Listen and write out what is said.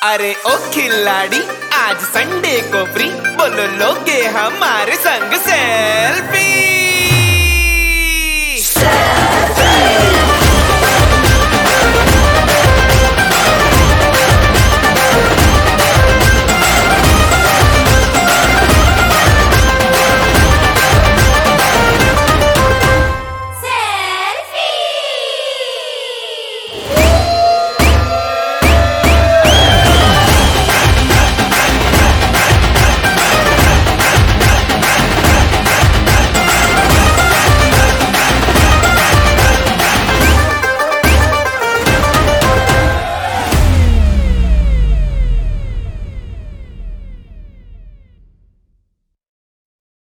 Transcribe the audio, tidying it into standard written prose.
अरे ओ खिलाड़ी, आज संडे को फ्री, बोलो लोगे हमारे संग सेल्फी।